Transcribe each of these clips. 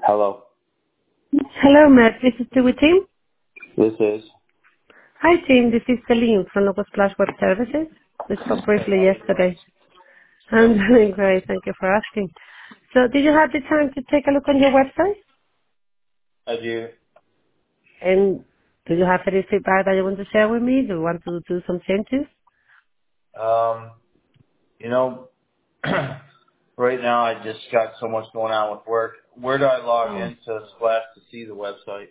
Hello. Hello, Matt. This is Dewey Team. This is. Hi, team. This is Celine from Local Splash Web Services. We spoke Hey, briefly how are you doing? yesterday. I'm doing great. Thank you for asking. So did you have the time to take a look on your website? I do. And do you have any feedback that you want to share with me? Do you want to do some changes? Um, you know, right now I just got so much going on with work. Where do I log Oh. into Splash to see the website?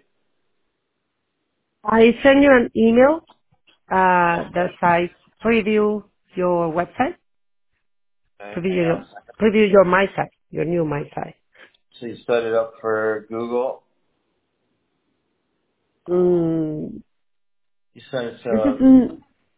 I send you an email Okay. that says preview your website, Okay. preview Hang on your, a second. preview your My Site, your new My Site. So you set it up for Google. Mm, You sent it this to. is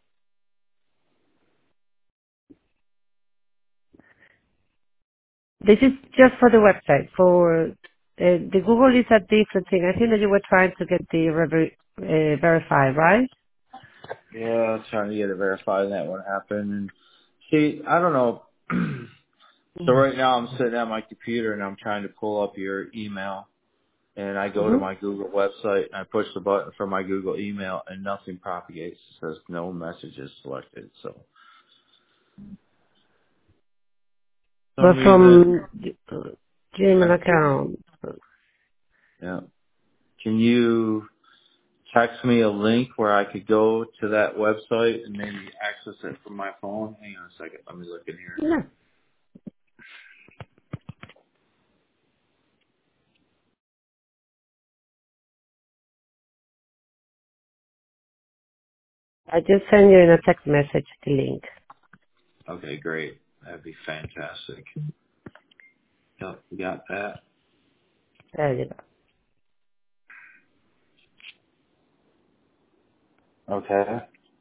This is just for the website. For the Google is a different thing. I think that you were trying to get the verified, right? Yeah, I was trying to get it verified, and that won't happen. And see, I don't know. So right now I'm sitting at my computer and I'm trying to pull up your email. And I go to Mm-hmm. my Google website and I push the button for my Google email and nothing propagates. It says no messages selected. So for some But reason, from Gmail I can't. account, Yeah. Can you text me a link where I could go to that website and maybe access it from my phone? Hang on a second. Let me look in here. yeah. I just send you in a text message the link. Okay, great. That'd be fantastic. Yep, we got that. There you go. Okay.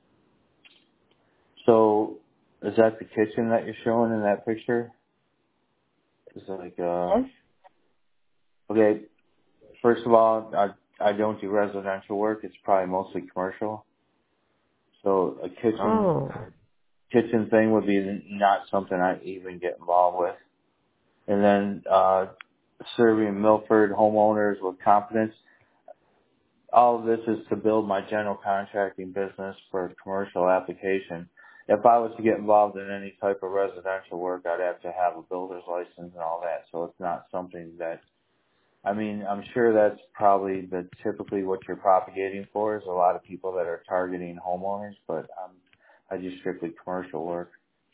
So is that the kitchen that you're showing in that picture? It's like, Yes? okay, first of all, I don't do residential work. It's probably mostly commercial. So a Oh. kitchen thing would be not something I even get involved with. And then serving Milford homeowners with confidence. All of this is to build my general contracting business for commercial application. If I was to get involved in any type of residential work, I'd have to have a builder's license and all that. So it's not something that, I mean, I'm sure that's probably typically what you're propagating for is a lot of people that are targeting homeowners, but I do strictly commercial work.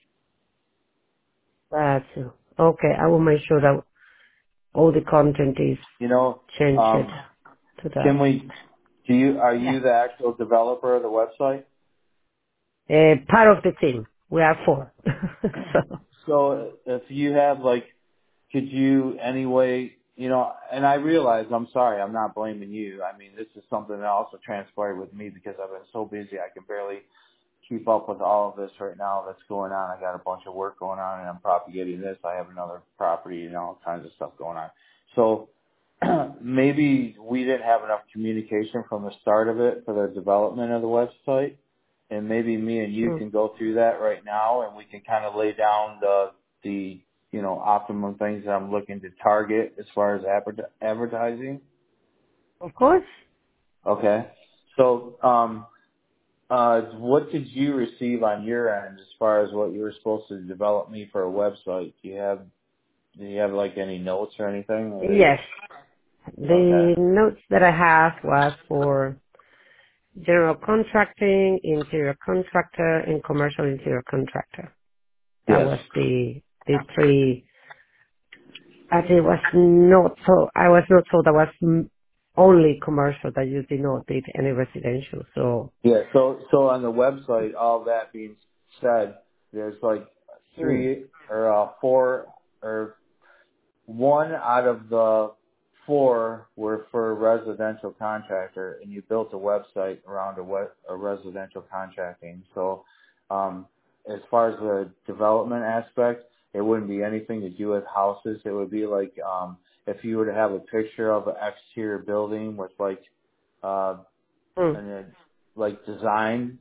That's okay. I will make sure that all the content is You know, changed um, to that. can we, are Yeah. you the actual developer of the website? Part of the team. We are four. So. So if you have like, could you anyway, and I realize, I'm sorry, I'm not blaming you. I mean, this is something that also transpired with me because I've been so busy I can barely keep up with all of this right now that's going on. I got a bunch of work going on and I'm propagating this. I have another property and all kinds of stuff going on. So maybe we didn't have enough communication from the start of it for the development of the website. And maybe me and you Mm. can go through that right now and we can kind of lay down the optimum things that I'm looking to target as far as advertising. Of course. Okay. So, what did you receive on your end as far as what you were supposed to develop me for a website? Do you have like any notes or anything? Yes. Okay. The notes that I have was for general contracting, interior contractor, and commercial interior contractor. That Yes. was the three. I think it was not so. I was not told that was only commercial. That you did not did any residential. So. Yeah. So on the website, all that being said, there's like Mm. three or four or one out of the four were for a residential contractor, and you built a website around a residential contracting. So, as far as the development aspect, it wouldn't be anything to do with houses. It would be like if you were to have a picture of an exterior building with like uh, Mm. an like design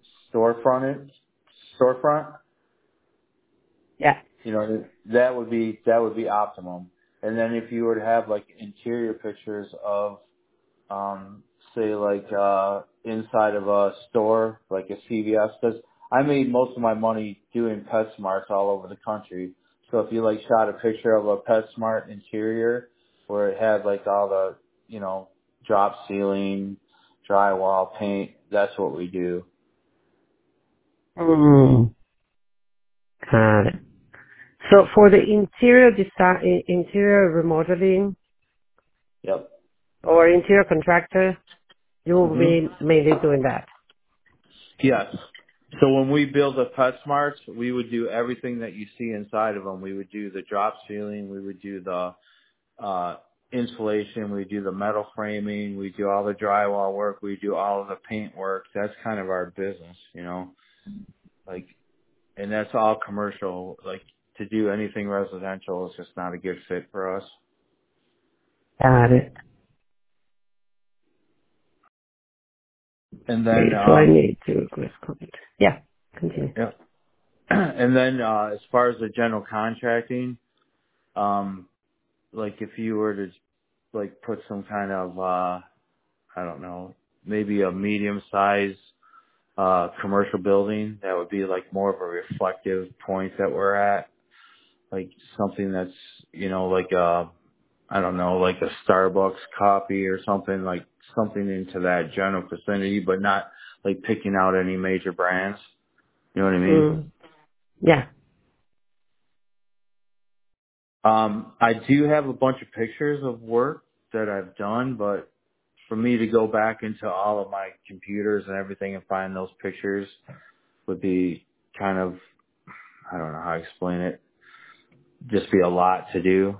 storefront. Yeah. That would be optimum. And then if you were to have like interior pictures of, say like, inside of a store, like a CVS, because I made most of my money doing PetSmarts all over the country. So if you like shot a picture of a PetSmart interior where it had like all the, you know, drop ceiling, drywall, paint, that's what we do. Mm, got it. So for the interior design, interior remodeling Yep. or interior contractor, you will hmm be mainly doing that. Yes. So when we build a PetSmarts, we would do everything that you see inside of them. We would do the drop ceiling, we would do the insulation, we do the metal framing, we do all the drywall work, we do all of the paint work. That's kind of our business, you know, like, and that's all commercial. Like to do anything residential is just not a good fit for us. Got it. And then, Okay, so I need to comment. Yeah, continue. yeah. And then, as far as the general contracting, like if you were to like put some kind of, I don't know, maybe a medium size commercial building that would be like more of a reflective point that we're at, like something that's, you know, like I don't know, like a Starbucks copy or something, like something into that general vicinity, but not like picking out any major brands. You know what I mean? Mm, yeah. I do have a bunch of pictures of work that I've done, but for me to go back into all of my computers and everything and find those pictures would be kind of, I don't know how to explain it, just be a lot to do.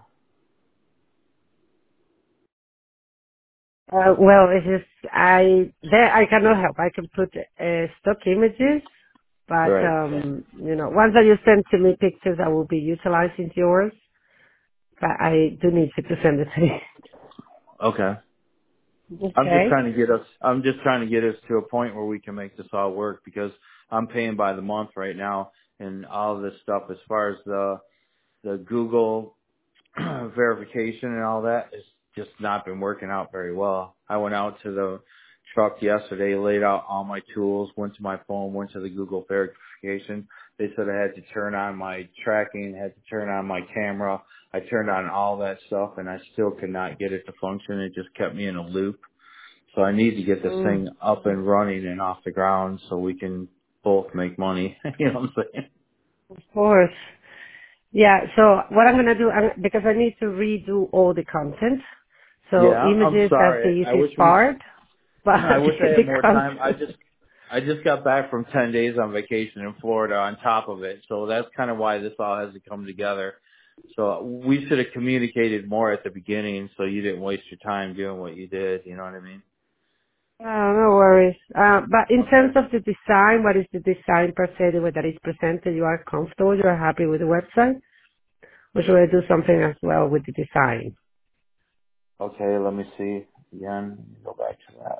Well, it's just I cannot help. I can put stock images, but Right. you know, once that you send to me pictures, I will be utilizing yours. But I do need you to send it to me. Okay. Okay. I'm just trying to get us to a point where we can make this all work because I'm paying by the month right now and all of this stuff as far as the Google verification and all that has just not been working out very well. I went out to the truck yesterday, laid out all my tools, went to my phone, went to the Google verification. They said I had to turn on my tracking, had to turn on my camera. I turned on all that stuff and I still could not get it to function. It just kept me in a loop. So I need to get this Mm, thing up and running and off the ground so we can both make money. You know what I'm saying? of course. Yeah. So what I'm gonna do, because I need to redo all the content. Yeah, So I'm images, that's the sorry. easiest part. But I wish I the had more time. content. I just got back from 10 days on vacation in Florida on top of it. So that's kind of why this all has to come together. So we should have communicated more at the beginning so you didn't waste your time doing what you did. You know what I mean? Oh, no worries. But in Okay. terms of the design, what is the design per se, the way that is presented? You are comfortable? You are happy with the website? Or should I do something as well with the design? Okay, let me see. Again, let me go back to that.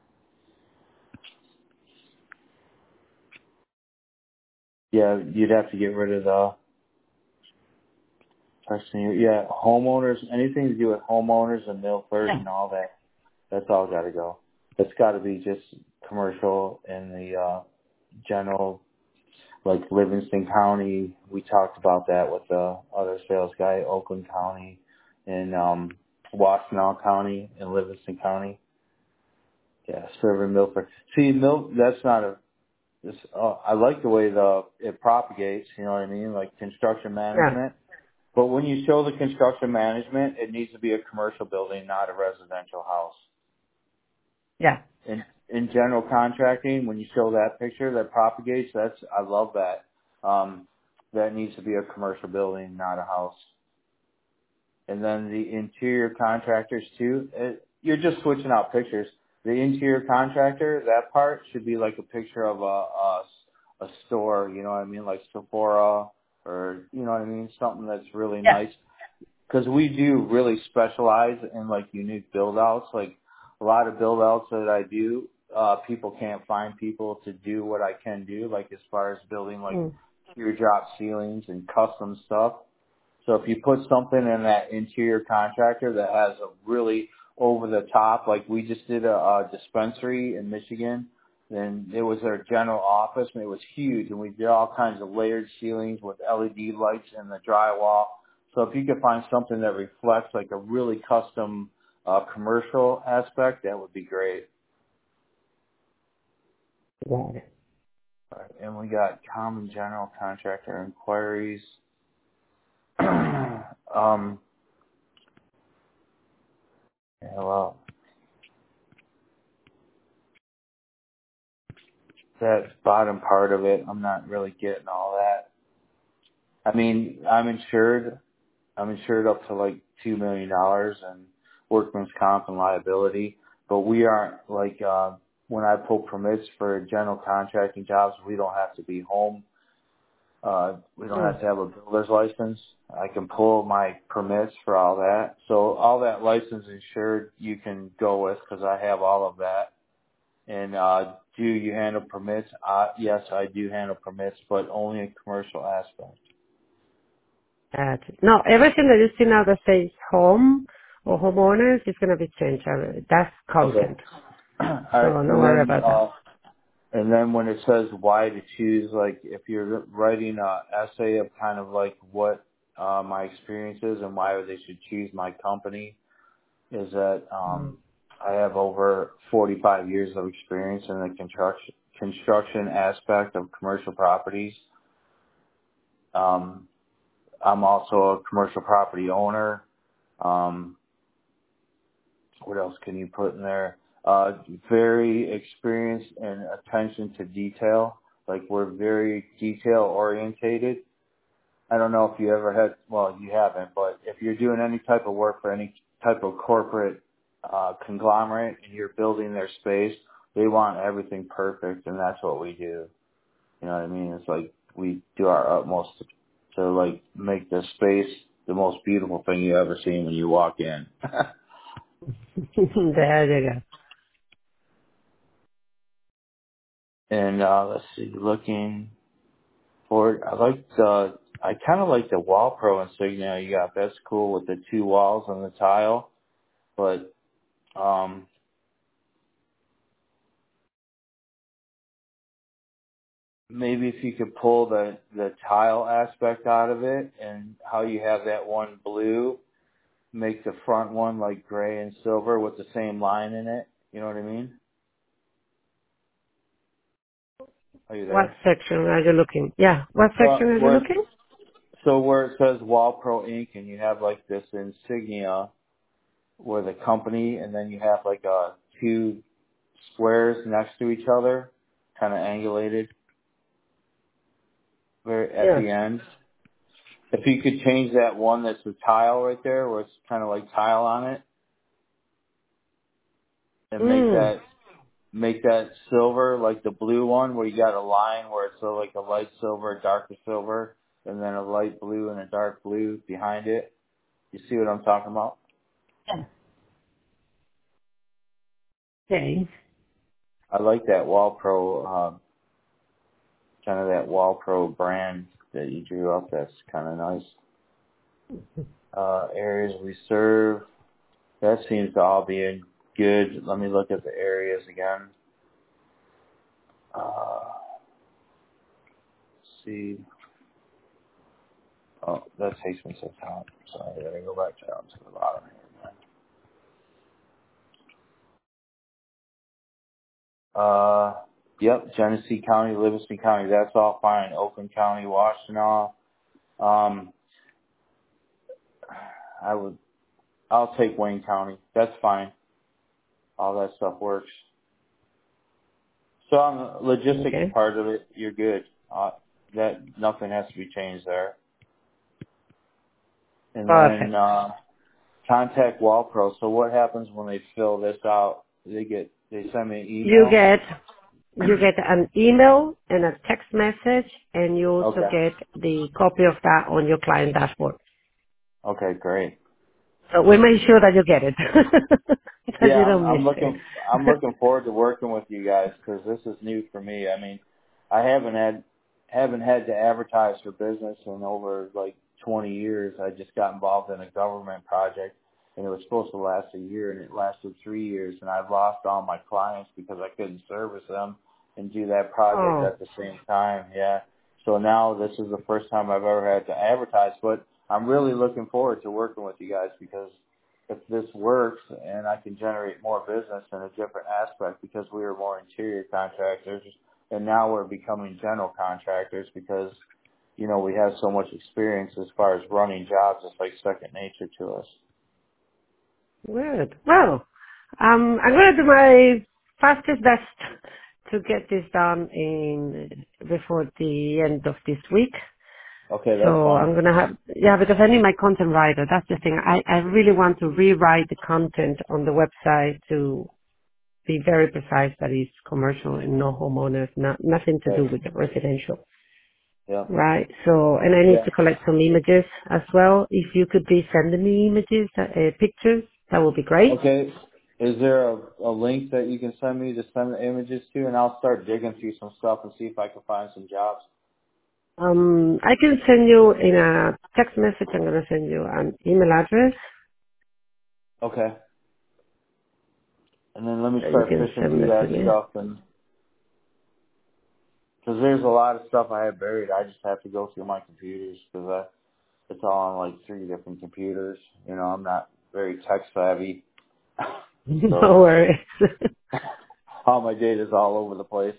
Yeah, you'd have to get rid of the person. Yeah, homeowners, anything to do with homeowners and Milford Yeah. and all that, that's all got to go. It's got to be just commercial in the general, like Livingston County. We talked about that with the other sales guy, Oakland County and Washtenaw County and Livingston County. Yeah, serving Milford. See, that's not a. This, I like the way it propagates. You know what I mean? Like construction Yeah. management. But when you show the construction management, it needs to be a commercial building, not a residential house. Yeah. In general contracting, when you show that picture that propagates, I love that. That needs to be a commercial building, not a house. And then the interior contractors too, you're just switching out pictures. The interior contractor, that part should be like a picture of a store, you know what I mean, like Sephora or, you know what I mean, something that's really Yeah. nice. Because we do really specialize in like unique build outs. Like a lot of build outs that I do, people can't find people to do what I can do, like as far as building like Mm. teardrop ceilings and custom stuff. So if you put something in that interior contractor that has a really over the top, like we just did a dispensary in Michigan, then it was our general office and it was huge, and we did all kinds of layered ceilings with LED lights in the drywall. So if you could find something that reflects like a really custom commercial aspect, that would be great. Got it. All right, and we got common general contractor inquiries. Yeah, well, that bottom part of it, I'm not really getting all that. I mean, I'm insured up to like $2 million in workman's comp and liability, but we aren't like, when I pull permits for general contracting jobs, we don't have to be home. We don't have to have a builder's license. I can pull my permits for all that. So all that license insured you can go with because I have all of that. And, do you handle permits? Yes, I do handle permits, but only in commercial aspect. No, everything that you see now that says home or homeowners is going to be changed. That's Okay. content. All So right. no worry about that. And then when it says why to choose, like if you're writing a essay of kind of like what my experience is and why they should choose my company, is that I have over 45 years of experience in the construction aspect of commercial properties. I'm also a commercial property owner. What else can you put in there? Very experienced in attention to detail. Like we're very detail orientated. I don't know if you ever had, well, you haven't, but if you're doing any type of work for any type of corporate conglomerate and you're building their space, they want everything perfect, and that's what we do. You know what I mean? It's like we do our utmost to like make the space the most beautiful thing you ever seen when you walk in. There you go. And let's see, looking forward, I kind of like the Wall Pro insignia you got. That's cool with the two walls on the tile, but maybe if you could pull the tile aspect out of it and how you have that one blue, make the front one like gray and silver with the same line in it. You know what I mean? Are you What there? section are you looking? Yeah. What section are you looking? So where it says Wall Pro Inc. and you have like this insignia where the company, and then you have like two squares next to each other, kind of angulated, very at Yes. the end. If you could change that one that's the tile right there, where it's kind of like tile on it, and make that silver, like the blue one, where you got a line where it's like a light silver, darker silver, and then a light blue and a dark blue behind it. You see what I'm talking about? Yeah. Okay. I like that Wall Pro, kind of that Wall Pro brand that you drew up. That's kind of nice. Areas we serve, that seems to all be in good. Let me look at the areas again. Let's see. Oh, that takes me to the top. Sorry, I gotta go back down to the bottom here. Yep, Genesee County, Livingston County, that's all fine. Oakland County, Washtenaw. I'll take Wayne County. That's fine. All that stuff works. So on the logistics part of it, you're good. That nothing has to be changed there. And then contact Wall Pro. So what happens when they fill this out? They send me an email. You get an email and a text message, and you also get the copy of that on your client dashboard. Okay, great. So we make sure that you get it, that you don't I'm miss it. looking forward to working with you guys because this is new for me. I mean, I haven't haven't had to advertise for business in over like 20 years. I just got involved in a government project, and it was supposed to last a year, and it lasted 3 years, and I've lost all my clients because I couldn't service them and do that project Oh, at the same time. Yeah. So now this is the first time I've ever had to advertise, but I'm really looking forward to working with you guys because if this works and I can generate more business in a different aspect because we were more interior contractors and now we're becoming general contractors because, you know, we have so much experience as far as running jobs. It's like second nature to us. good. Well, I'm gonna do my fastest best to get this done before the end of this week. Okay, So that's fine. I'm gonna have, yeah, because I need my content writer. That's the thing. I really want to rewrite the content on the website to be very precise that it's commercial and no homeowners, nothing to do Right. with the residential. Yeah. Right. So, and I need Yeah. to collect some images as well. If you could be sending me images, pictures, that would be great. Okay. Is there a link that you can send me to send the images to, and I'll start digging through some stuff and see if I can find some jobs. I can send you in a text message. I'm gonna send you an email address Okay. And then let me that you start can fishing send through me to that me. stuff, and because there's a lot of stuff I have buried. I just have to go through my computers because it's all on like 3 different computers. You know, I'm not very tech savvy, No so worries. all my data's all over the place.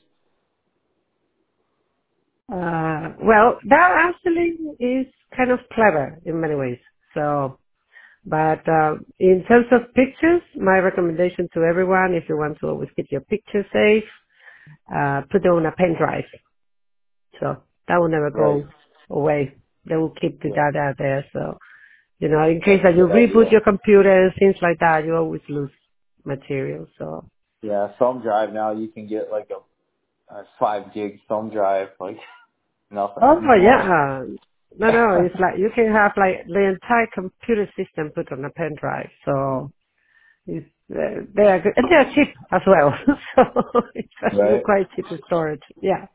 Well, that actually is kind of clever in many ways. So, but in terms of pictures, my recommendation to everyone, if you want to always keep your pictures safe, put them on a pen drive. So that will never Right. go away. They will keep the Yeah. data there. So, you know, in case That's a that you good reboot idea. your computer and things like that, you always lose material. So, Yeah. Thumb drive now you can get like a 5 gig thumb drive, like nothing oh anymore. yeah. No, it's like you can have like the entire computer system put on a pen drive. So it's, they are good. And they are cheap as well. So it's actually Right. quite cheap in storage. Yeah.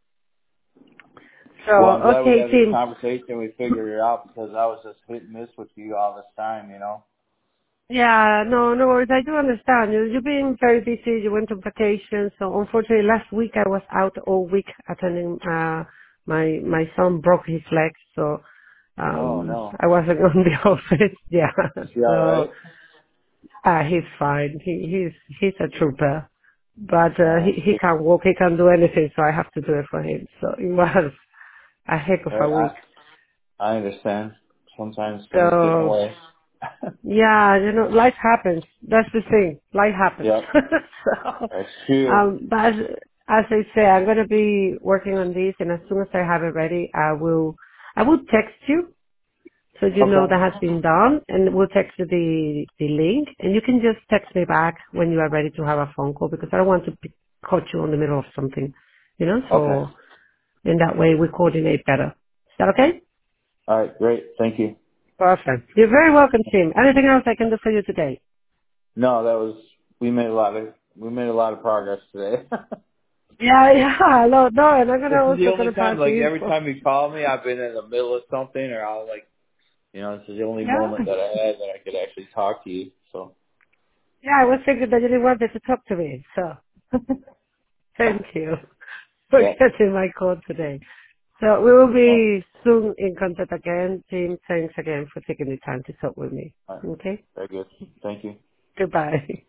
So, Well, I'm glad we okay, had this Tim. conversation. We figured it out because I was just hit and miss with you all this time, you know. Yeah, no worries. I do understand. You've been very busy. You went on vacation. So unfortunately last week I was out all week attending, my son broke his leg. So, Oh no. I wasn't on the office. Yeah. Is she all So, right? he's fine. He's a trooper. But, Oh, he can't walk. He can't do anything. So I have to do it for him. So it was a heck of all a right. week. I understand. Sometimes things get in the So, way. yeah, life happens. That's the thing. Life happens. Yep, So, that's true. but as I say, I'm going to be working on this, and as soon as I have it ready, I will text you so you know Okay. that has been done, and we'll text you the link, and you can just text me back when you are ready to have a phone call because I don't want to caught you in the middle of something, Okay. so in that way we coordinate better. Is that okay? All right. Great. Thank you. Perfect. You're very welcome, Tim. Anything else I can do for you today? No, that was we made a lot of progress today. Yeah, no, and I'm This gonna is the also only gonna time. pass Like the every info. time you call me, I've been in the middle of something, or I'll like, you know, this is the only Yeah, moment that I had that I could actually talk to you. So yeah, I was thinking that you didn't want to talk to me, so thank you for yeah. getting my call today. So we will Well, be soon in contact again. Tim, thanks again for taking the time to talk with me. all right. Okay? Very good. Thank you. Goodbye.